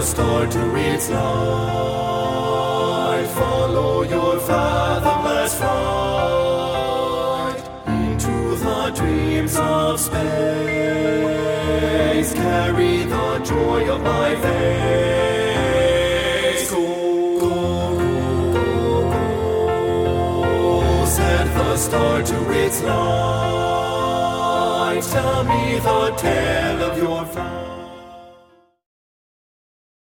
star to its light. Follow your fathomless flight into the dreams of space. Carry the joy of my face. Go, go, go, go. Set the star to its light. Tell me the tale of your flight.